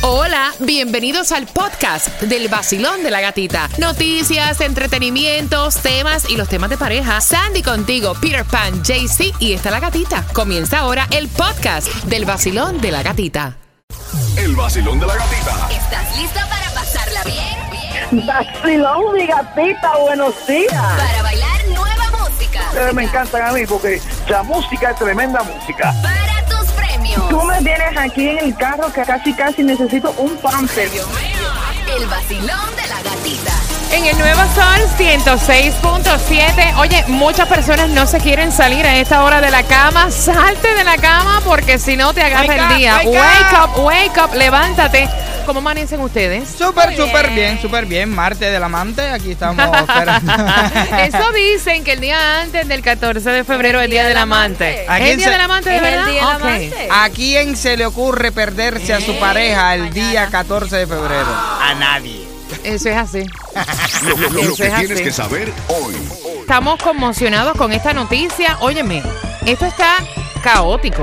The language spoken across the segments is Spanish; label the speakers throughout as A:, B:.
A: Hola, bienvenidos al podcast del Vacilón de la Gatita. Noticias, entretenimientos, temas y los temas de pareja. Sandy contigo, Peter Pan, JC y está la gatita. Comienza ahora el podcast del Vacilón de la Gatita.
B: El Vacilón de la Gatita.
C: ¿Estás listo para pasarla bien?
D: Vacilón, mi gatita, buenos días.
C: Para bailar nueva música.
D: Ustedes me encantan a mí porque la música es tremenda música.
C: Para tus premios.
D: Tú me tienes aquí en el carro que casi necesito un pamper.
C: El Vacilón de la Gatita.
A: En el Nuevo Sol 106.7. Oye, muchas personas no se quieren salir a esta hora de la cama. Salte de la cama porque si no te agarra el día. Wake up, levántate. ¿Cómo amanecen ustedes?
E: Súper bien. Martes del amante, aquí estamos esperando.
A: Eso dicen que el día antes del 14 de febrero es el día del amante. ¿Es el día del amante de verdad?
C: el día del amante.
E: ¿A quién se le ocurre perderse a su pareja el día 14 de febrero? A nadie.
A: Eso es así.
B: Lo que
A: es
B: tienes
A: así.
B: que saber hoy.
A: Estamos conmocionados con esta noticia. Óyeme, esto está caótico.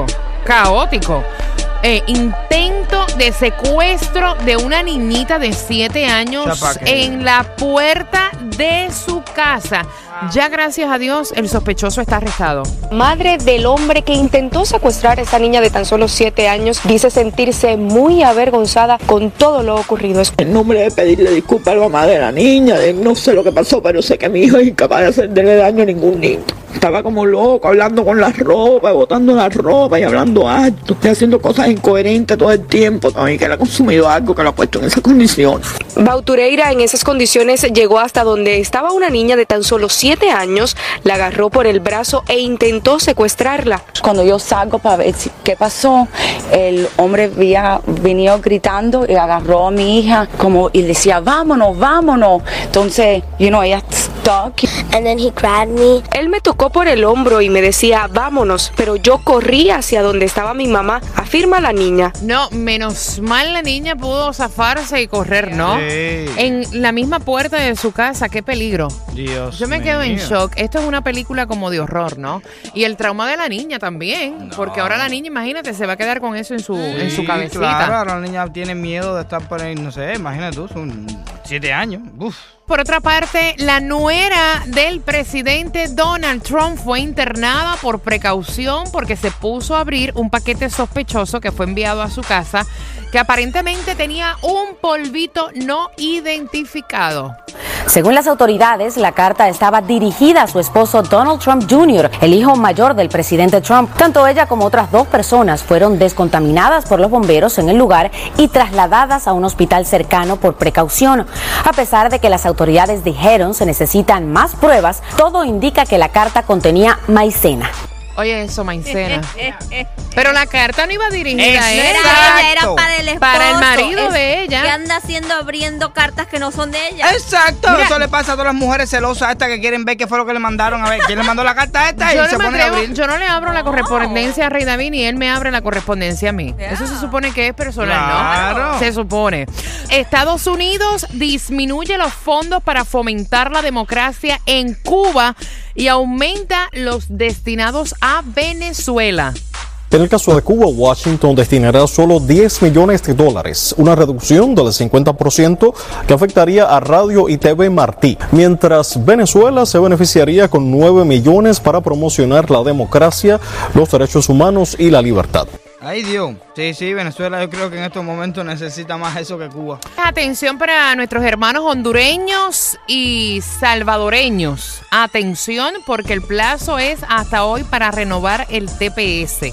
A: Intento de secuestro de una niñita de 7 años en la puerta de su casa. Ya gracias a Dios el sospechoso está arrestado.
F: Madre del hombre que intentó secuestrar a esa niña de tan solo 7 años dice sentirse muy avergonzada con todo lo ocurrido.
G: En nombre de pedirle disculpas a la mamá de la niña, no sé lo que pasó, pero sé que mi hijo es incapaz de hacerle daño a ningún niño. Estaba como loco, hablando con la ropa, botando la ropa y hablando alto, y haciendo cosas incoherentes todo el tiempo. También que él ha consumido algo que lo ha puesto en esa condición.
F: Bautureira en esas condiciones llegó hasta donde estaba una niña de tan solo 7 años, la agarró por el brazo e intentó secuestrarla.
H: Cuando yo salgo para ver qué pasó, el hombre venía gritando y agarró a mi hija y decía, vámonos. Entonces, ella stuck.
I: And then he grabbed me.
F: Él me tocó por el hombro y me decía, vámonos, pero yo corrí hacia donde estaba mi mamá, afirma la niña.
A: No, menos mal la niña pudo zafarse y correr, ¿no?
E: Sí.
A: En la misma puerta de su casa, qué peligro.
E: Dios
A: Yo me quedo en
E: mío.
A: shock. Esto es una película como de horror, ¿no? Y el trauma de la niña también, porque ahora la niña, imagínate, se va a quedar con eso en su cabecita.
E: Claro, ahora la niña tiene miedo de estar por ahí, no sé, imagínate tú, son 7 años. Uf.
A: Por otra parte, la nuera del presidente Donald Trump fue internada por precaución porque se puso a abrir un paquete sospechoso que fue enviado a su casa que aparentemente tenía un polvito no identificado.
J: Según las autoridades, la carta estaba dirigida a su esposo Donald Trump Jr., el hijo mayor del presidente Trump. Tanto ella como otras 2 personas fueron descontaminadas por los bomberos en el lugar y trasladadas a un hospital cercano por precaución. A pesar de que las autoridades dijeron se necesitan más pruebas, todo indica que la carta contenía maicena.
A: Oye, eso, maicena. Pero la carta no iba dirigida a él.
C: Era para el esposo.
A: Para el marido de ella.
C: Que anda haciendo abriendo cartas que no son de ella.
E: Exacto,
A: Mira,
E: eso le pasa a todas las mujeres celosas estas que quieren ver qué fue lo que le mandaron. A ver, ¿quién le mandó la carta esta? Y se ponen a abrir.
A: Yo no le abro la correspondencia a Rey David ni él me abre la correspondencia a mí. Eso se supone que es personal,
E: Claro.
A: ¿no? Se supone. Estados Unidos disminuye los fondos para fomentar la democracia en Cuba y aumenta los destinados a Venezuela.
K: En el caso de Cuba, Washington destinará solo $10 millones, una reducción del 50% que afectaría a Radio y TV Martí, mientras Venezuela se beneficiaría con $9 millones para promocionar la democracia, los derechos humanos y la libertad.
E: Ay, Dios. Sí, Venezuela yo creo que en estos momentos necesita más eso que Cuba.
A: Atención para nuestros hermanos hondureños y salvadoreños. Atención porque el plazo es hasta hoy para renovar el TPS.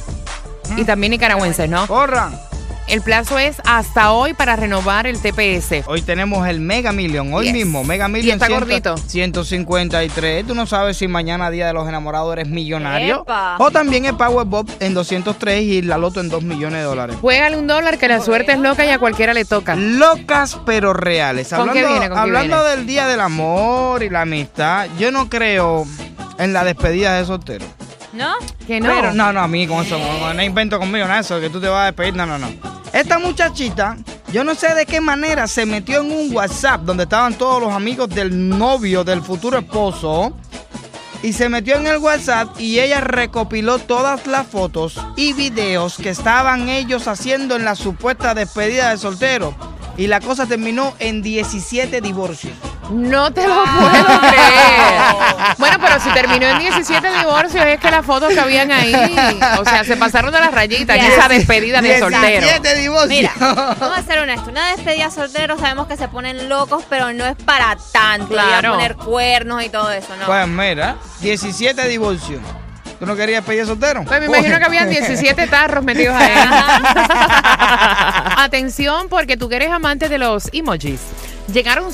A: Y también nicaragüenses, ¿no?
E: ¡Corran!
A: El plazo es hasta hoy para renovar el TPS.
E: Hoy tenemos el Mega Million, hoy mismo, Mega Million.
A: Y está gordito.
E: 153. Tú no sabes si mañana, día de los enamorados, eres millonario.
C: ¡Epa!
E: O también el Powerball en 203 y la Loto en $2 millones.
A: Juégale $1 que la suerte es loca y a cualquiera le toca.
E: Locas pero reales.
A: ¿Con qué viene?
E: Hablando del día del amor y la amistad, yo no creo en la despedida de soltero.
C: ¿No?
A: Que no.
E: Pero no, a mí con eso, no invento conmigo nada, eso que tú te vas a despedir, no. Esta muchachita, yo no sé de qué manera se metió en un WhatsApp donde estaban todos los amigos del novio, del futuro esposo, Y se metió en el WhatsApp y ella recopiló todas las fotos y videos que estaban ellos haciendo en la supuesta despedida de soltero. Y la cosa terminó en 17 divorcios.
A: No te lo puedo creer. Bueno, pero si terminó en 17 divorcios es que las fotos que habían ahí, o sea, se pasaron de las rayitas en esa despedida de soltero.
E: 17 divorcios.
C: Mira, vamos a ser honestos. Una despedida soltero sabemos que se ponen locos, pero no es para tanto.
A: Claro.
C: Ir a poner cuernos y todo eso, ¿no?
E: Pues mira, 17 divorcios. ¿Tú no querías pedir soltero?
A: Pues me imagino que habían 17 tarros metidos ahí. Atención, porque tú que eres amante de los emojis. Llegaron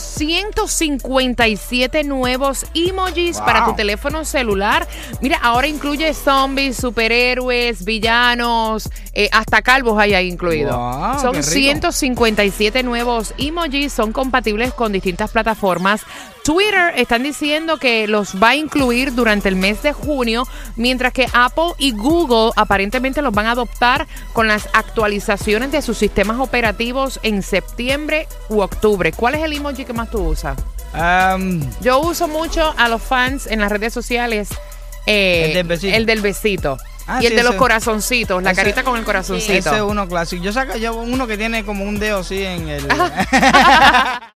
A: 157 nuevos emojis para tu teléfono celular. Mira, ahora incluye zombies, superhéroes, villanos, hasta calvos hay ahí incluidos.
E: Wow,
A: son 157 nuevos emojis, son compatibles con distintas plataformas. Twitter están diciendo que los va a incluir durante el mes de junio, mientras que Apple y Google aparentemente los van a adoptar con las actualizaciones de sus sistemas operativos en septiembre u octubre. ¿Cuál es el emoji que más tú usas? Yo uso mucho a los fans en las redes sociales.
E: El del besito.
A: El del besito.
E: Ah,
A: y el
E: sí,
A: de los
E: ese.
A: corazoncitos, la carita con el corazoncito.
E: Ese es uno clásico. Yo saco uno que tiene como un dedo así en el...